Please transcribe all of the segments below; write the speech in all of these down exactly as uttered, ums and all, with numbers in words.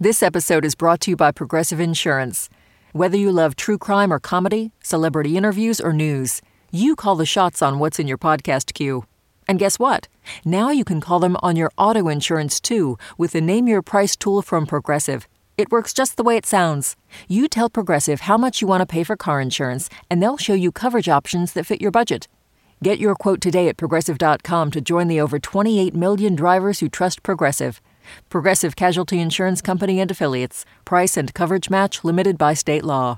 This episode is brought to you by Progressive Insurance. Whether you love true crime or comedy, celebrity interviews or news, you call the shots on what's in your podcast queue. And guess what? Now you can call them on your auto insurance too with the Name Your Price tool from Progressive. It works just the way it sounds. You tell Progressive how much you want to pay for car insurance, and they'll show you coverage options that fit your budget. Get your quote today at Progressive dot com to join the over twenty-eight million drivers who trust Progressive. Progressive Casualty Insurance Company and Affiliates. Price and coverage match limited by state law.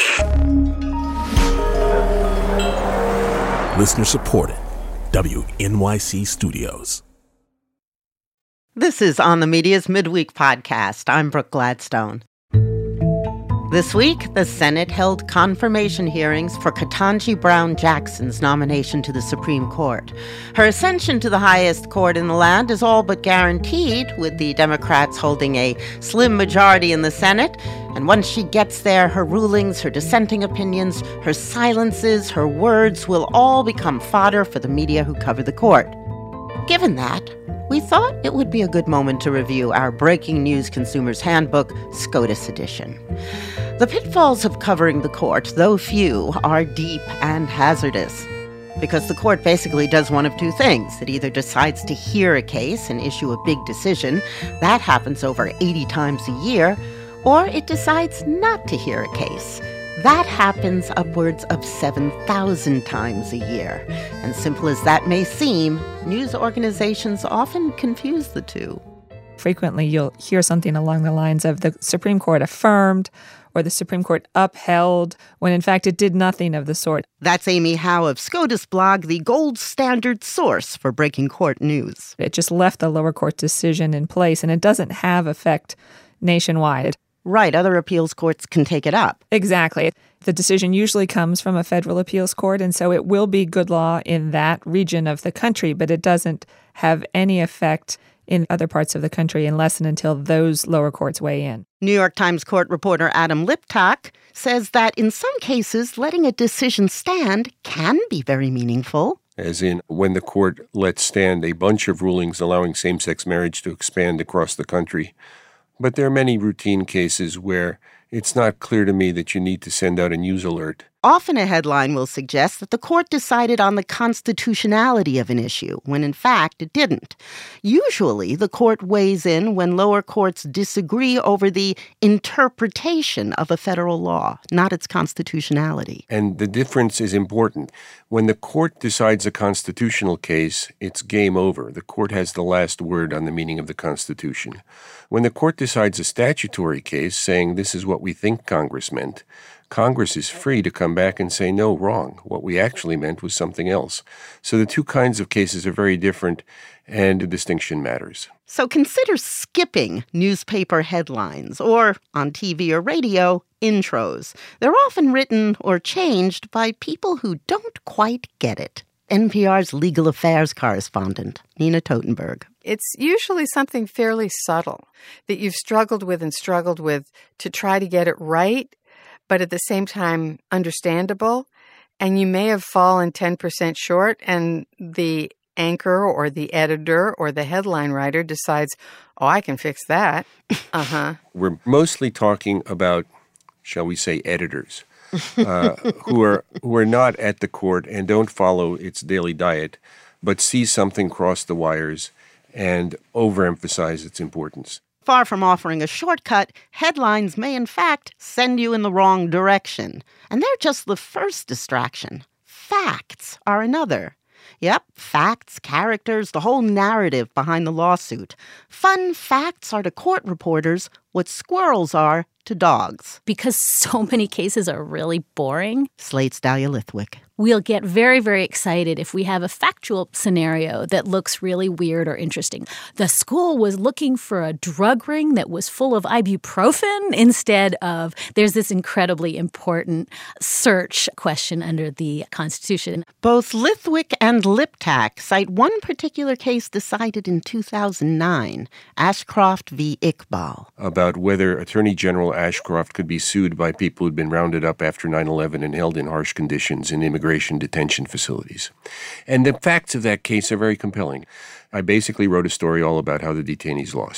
Listener supported. W N Y C Studios. This is On the Media's Midweek Podcast. I'm Brooke Gladstone. This week, the Senate held confirmation hearings for Ketanji Brown Jackson's nomination to the Supreme Court. Her ascension to the highest court in the land is all but guaranteed, with the Democrats holding a slim majority in the Senate. And once she gets there, her rulings, her dissenting opinions, her silences, her words will all become fodder for the media who cover the court. Given that, we thought it would be a good moment to review our Breaking News Consumer's Handbook, SCOTUS edition. The pitfalls of covering the court, though few, are deep and hazardous. Because the court basically does one of two things. It either decides to hear a case and issue a big decision. That happens over eighty times a year. Or it decides not to hear a case. That happens upwards of seven thousand times a year. And simple as that may seem, news organizations often confuse the two. Frequently, you'll hear something along the lines of the Supreme Court affirmed or the Supreme Court upheld, when in fact it did nothing of the sort. That's Amy Howe of SCOTUS blog, the gold standard source for breaking court news. It just left the lower court decision in place, and it doesn't have effect nationwide. Right, other appeals courts can take it up. Exactly. The decision usually comes from a federal appeals court, and so it will be good law in that region of the country, but it doesn't have any effect in other parts of the country unless and until those lower courts weigh in. New York Times court reporter Adam Liptak says that in some cases, letting a decision stand can be very meaningful. As in, when the court lets stand a bunch of rulings allowing same-sex marriage to expand across the country. But there are many routine cases where it's not clear to me that you need to send out a news alert. Often a headline will suggest that the court decided on the constitutionality of an issue, when in fact it didn't. Usually, the court weighs in when lower courts disagree over the interpretation of a federal law, not its constitutionality. And the difference is important. When the court decides a constitutional case, it's game over. The court has the last word on the meaning of the Constitution. When the court decides a statutory case, saying this is what we think Congress meant, Congress is free to come back and say, no, wrong. What we actually meant was something else. So the two kinds of cases are very different, and a distinction matters. So consider skipping newspaper headlines or, on T V or radio, intros. They're often written or changed by people who don't quite get it. N P R's legal affairs correspondent, Nina Totenberg. It's usually something fairly subtle that you've struggled with and struggled with to try to get it right, but at the same time understandable, and you may have fallen ten percent short, and the anchor or the editor or the headline writer decides, oh, I can fix that. Uh-huh. We're mostly talking about, shall we say, editors uh, who are who are not at the court and don't follow its daily diet, but see something cross the wires and overemphasize its importance. Far from offering a shortcut, headlines may in fact send you in the wrong direction. And they're just the first distraction. Facts are another. Yep, facts, characters, the whole narrative behind the lawsuit. Fun facts are to court reporters what squirrels are to dogs. Because so many cases are really boring. Slate's Dahlia Lithwick. We'll get very, very excited if we have a factual scenario that looks really weird or interesting. The school was looking for a drug ring that was full of ibuprofen instead of there's this incredibly important search question under the Constitution. Both Lithwick and Liptak cite one particular case decided in two thousand nine, Ashcroft v. Iqbal. About whether Attorney General Ashcroft could be sued by people who'd been rounded up after nine eleven and held in harsh conditions in immigration detention facilities. And the facts of that case are very compelling. I basically wrote a story all about how the detainees lost.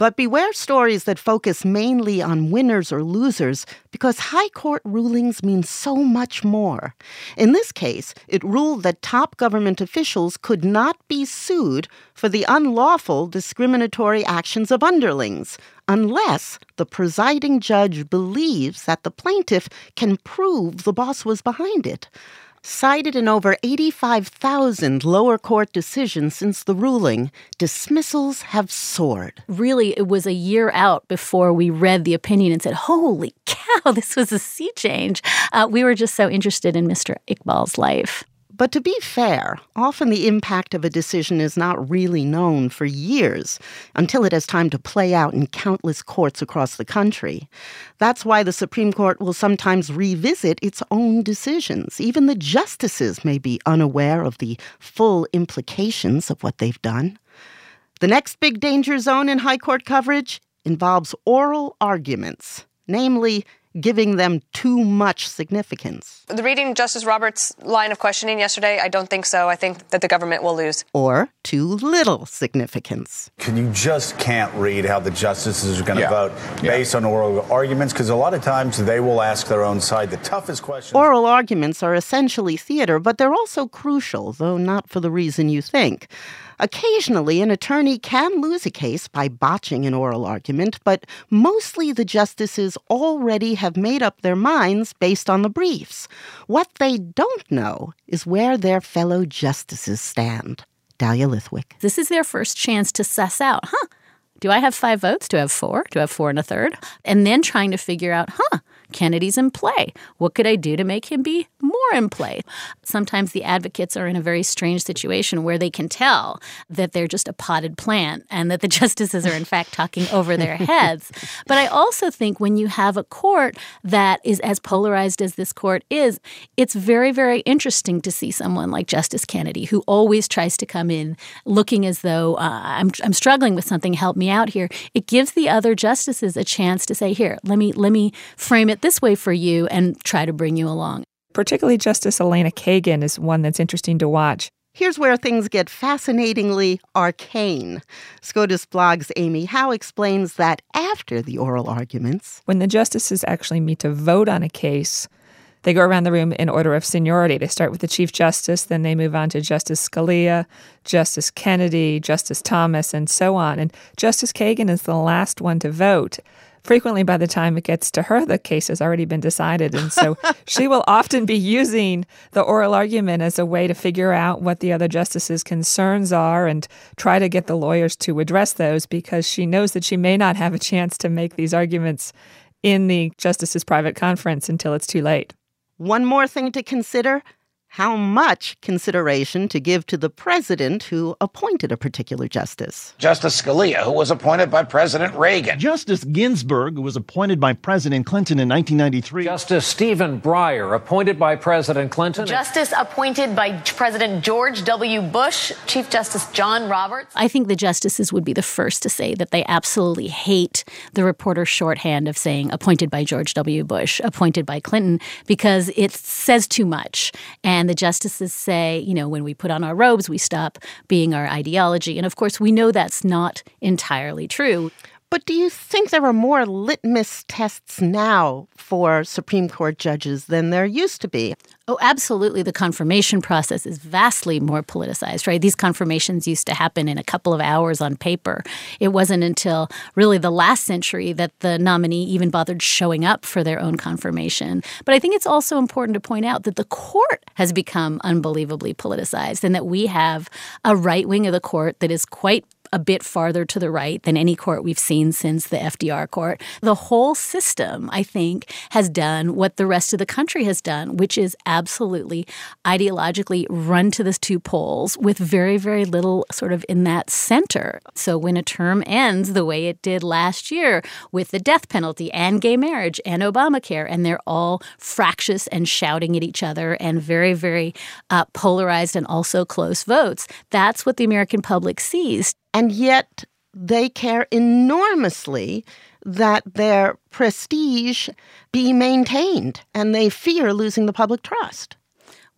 But beware stories that focus mainly on winners or losers, because high court rulings mean so much more. In this case, it ruled that top government officials could not be sued for the unlawful discriminatory actions of underlings, unless the presiding judge believes that the plaintiff can prove the boss was behind it. Cited in over eighty-five thousand lower court decisions since the ruling, dismissals have soared. Really, it was a year out before we read the opinion and said, holy cow, this was a sea change. Uh, we were just so interested in Mister Iqbal's life. But to be fair, often the impact of a decision is not really known for years until it has time to play out in countless courts across the country. That's why the Supreme Court will sometimes revisit its own decisions. Even the justices may be unaware of the full implications of what they've done. The next big danger zone in high court coverage involves oral arguments, namely giving them too much significance. The reading Justice Roberts' line of questioning yesterday, I don't think so. I think that the government will lose. Or too little significance. Can you just can't read how the justices are going to yeah. vote based yeah. on oral arguments? Because a lot of times they will ask their own side the toughest questions. Oral arguments are essentially theater, but they're also crucial, though not for the reason you think. Occasionally, an attorney can lose a case by botching an oral argument, but mostly the justices already have made up their minds based on the briefs. What they don't know is where their fellow justices stand. Dahlia Lithwick. This is their first chance to suss out, huh, do I have five votes? Do I have four? Do I have four and a third? And then trying to figure out, huh, Kennedy's in play. What could I do to make him be more in play? Sometimes the advocates are in a very strange situation where they can tell that they're just a potted plant and that the justices are in fact talking over their heads. But I also think when you have a court that is as polarized as this court is, it's very, very interesting to see someone like Justice Kennedy, who always tries to come in looking as though uh, I'm, I'm struggling with something, help me out here. It gives the other justices a chance to say, here, let me let me frame it this way for you and try to bring you along. Particularly Justice Elena Kagan is one that's interesting to watch. Here's where things get fascinatingly arcane. SCOTUS Blog's Amy Howe explains that after the oral arguments, when the justices actually meet to vote on a case, they go around the room in order of seniority. They start with the Chief Justice, then they move on to Justice Scalia, Justice Kennedy, Justice Thomas, and so on. And Justice Kagan is the last one to vote. Frequently, by the time it gets to her, the case has already been decided. And so she will often be using the oral argument as a way to figure out what the other justices' concerns are and try to get the lawyers to address those, because she knows that she may not have a chance to make these arguments in the justices' private conference until it's too late. One more thing to consider: how much consideration to give to the president who appointed a particular justice. Justice Scalia, who was appointed by President Reagan. Justice Ginsburg, who was appointed by President Clinton in nineteen ninety-three. Justice Stephen Breyer, appointed by President Clinton. Justice appointed by President George W. Bush. Chief Justice John Roberts. I think the justices would be the first to say that they absolutely hate the reporter's shorthand of saying appointed by George W. Bush, appointed by Clinton, because it says too much. And And the justices say, you know, when we put on our robes, we stop being our ideology. And of course, we know that's not entirely true. But do you think there are more litmus tests now for Supreme Court judges than there used to be? Oh, absolutely. The confirmation process is vastly more politicized, right? These confirmations used to happen in a couple of hours on paper. It wasn't until really the last century that the nominee even bothered showing up for their own confirmation. But I think it's also important to point out that the court has become unbelievably politicized, and that we have a right wing of the court that is quite a bit farther to the right than any court we've seen since the F D R court. The whole system, I think, has done what the rest of the country has done, which is absolutely ideologically run to the two poles with very, very little sort of in that center. So when a term ends the way it did last year with the death penalty and gay marriage and Obamacare, and they're all fractious and shouting at each other and very, very uh, polarized and also close votes, that's what the American public sees. And yet they care enormously that their prestige be maintained, and they fear losing the public trust.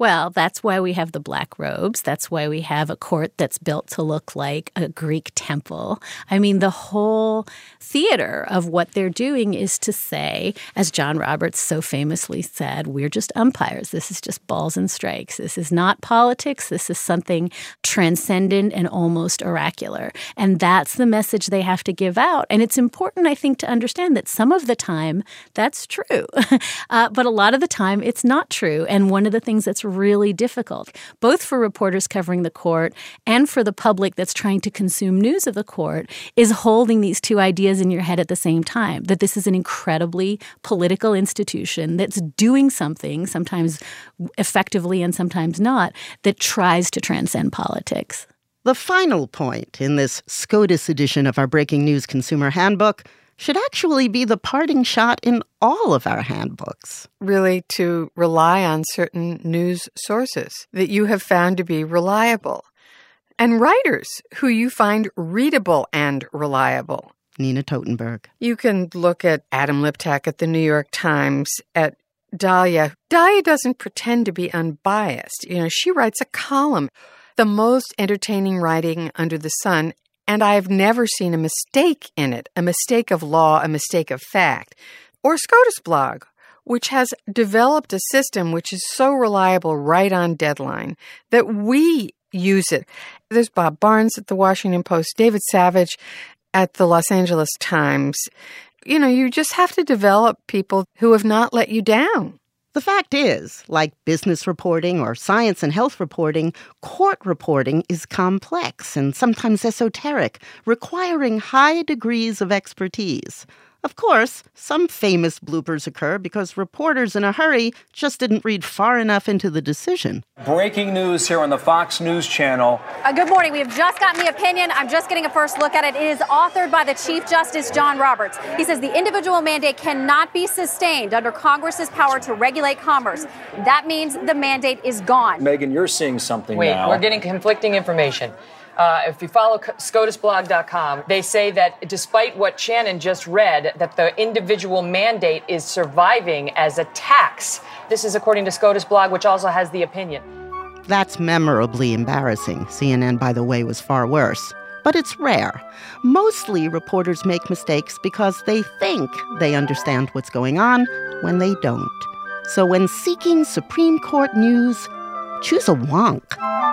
Well, that's why we have the black robes. That's why we have a court that's built to look like a Greek temple. I mean, the whole theater of what they're doing is to say, as John Roberts so famously said, we're just umpires. This is just balls and strikes. This is not politics. This is something transcendent and almost oracular. And that's the message they have to give out. And it's important, I think, to understand that some of the time that's true. uh, but a lot of the time it's not true. And one of the things that's really difficult, both for reporters covering the court and for the public that's trying to consume news of the court, is holding these two ideas in your head at the same time, that this is an incredibly political institution that's doing something, sometimes effectively and sometimes not, that tries to transcend politics. The final point in this SCOTUS edition of our Breaking News Consumer Handbook should actually be the parting shot in all of our handbooks. Really, to rely on certain news sources that you have found to be reliable, and writers who you find readable and reliable. Nina Totenberg. You can look at Adam Liptak at the New York Times, at Dahlia. Dahlia doesn't pretend to be unbiased. You know, she writes a column, the most entertaining writing under the sun, and I've never seen a mistake in it, a mistake of law, a mistake of fact. Or SCOTUS Blog, which has developed a system which is so reliable right on deadline that we use it. There's Bob Barnes at the Washington Post, David Savage at the Los Angeles Times. You know, you just have to develop people who have not let you down. The fact is, like business reporting or science and health reporting, court reporting is complex and sometimes esoteric, requiring high degrees of expertise. Of course, some famous bloopers occur because reporters in a hurry just didn't read far enough into the decision. Breaking news here on the Fox News Channel. Uh, good morning. We have just gotten the opinion. I'm just getting a first look at it. It is authored by the Chief Justice John Roberts. He says the individual mandate cannot be sustained under Congress's power to regulate commerce. That means the mandate is gone. Megan, you're seeing something Wait, now. We're getting conflicting information. Uh, if you follow scotus blog dot com, they say that despite what Shannon just read, that the individual mandate is surviving as a tax. This is according to SCOTUS Blog, which also has the opinion. That's memorably embarrassing. C N N, by the way, was far worse. But it's rare. Mostly reporters make mistakes because they think they understand what's going on when they don't. So when seeking Supreme Court news, choose a wonk.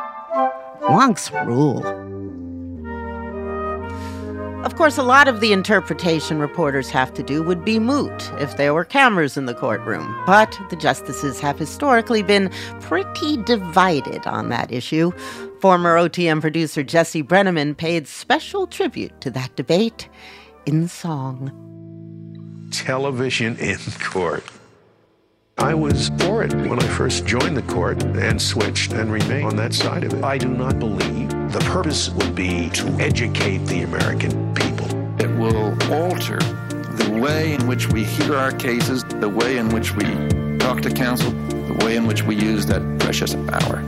Wonks rule. Of course, a lot of the interpretation reporters have to do would be moot if there were cameras in the courtroom. But the justices have historically been pretty divided on that issue. Former O T M producer Jesse Brenneman paid special tribute to that debate in song. Television in court. I was for it when I first joined the court and switched and remained on that side of it. I do not believe the purpose would be to educate the American people. It will alter the way in which we hear our cases, the way in which we talk to counsel, the way in which we use that precious power.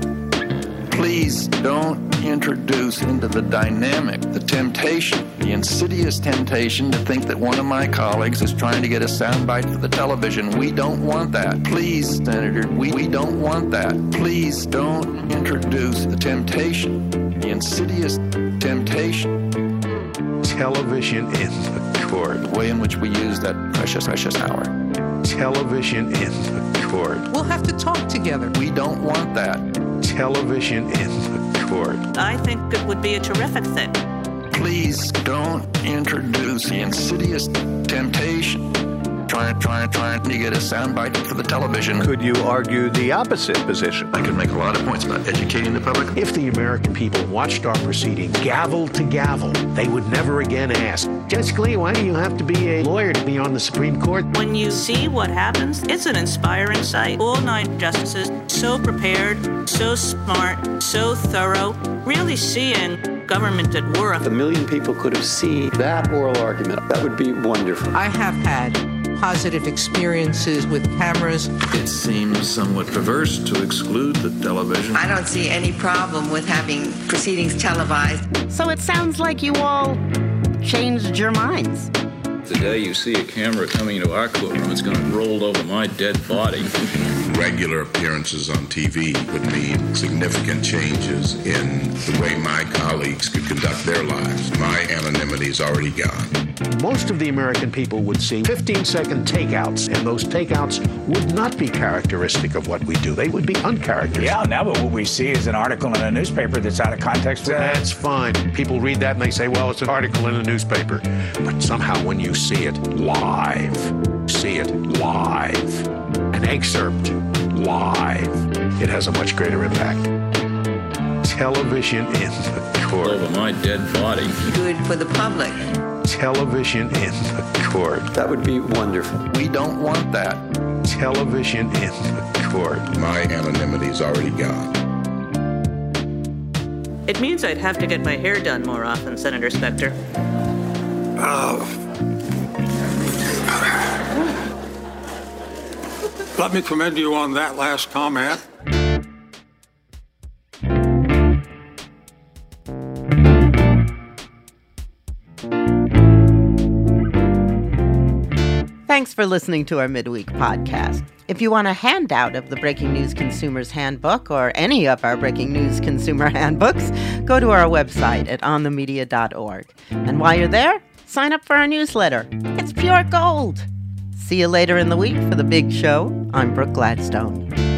Please don't introduce into the dynamic the temptation, the insidious temptation to think that one of my colleagues is trying to get a soundbite for the television. We don't want that. Please, Senator, we, we don't want that. Please don't introduce the temptation, the insidious temptation. Television in the court. The way in which we use that precious, precious power. Television in the court. We'll have to talk together. We don't want that. Television in the court. I think it would be a terrific thing. Please don't introduce the insidious temptation. Trying, trying, trying to get a soundbite for the television. Could you argue the opposite position? I could make a lot of points about educating the public. If the American people watched our proceedings gavel to gavel, they would never again ask, Judge Scalia, why do you have to be a lawyer to be on the Supreme Court? When you see what happens, it's an inspiring sight. All nine justices, so prepared, so smart, so thorough, really seeing government at work. If a million people could have seen that oral argument, that would be wonderful. I have had positive experiences with cameras. It seems somewhat perverse to exclude the television. I don't see any problem with having proceedings televised. So it sounds like you all changed your minds. The day you see a camera coming into our courtroom, it's going to roll over my dead body. Regular appearances on T V would mean significant changes in the way my colleagues could conduct their lives. My anonymity is already gone. Most of the American people would see fifteen-second takeouts, and those takeouts would not be characteristic of what we do. They would be uncharacteristic. Yeah, now but what we see is an article in a newspaper that's out of context. That's fine. People read that and they say, well, it's an article in a newspaper. But somehow when you see it live, see it live, an excerpt live, it has a much greater impact. Television in the court. Over my dead body. Good for the public. Television in the court. That would be wonderful. We don't want that. Television in the court. My anonymity is already gone. It means I'd have to get my hair done more often, Senator Specter. Oh. Let me commend you on that last comment. Thanks for listening to our Midweek podcast. If you want a handout of the Breaking News Consumer's Handbook or any of our Breaking News Consumer Handbooks, go to our website at on the media dot org. And while you're there, sign up for our newsletter. It's pure gold. See you later in the week for the big show. I'm Brooke Gladstone.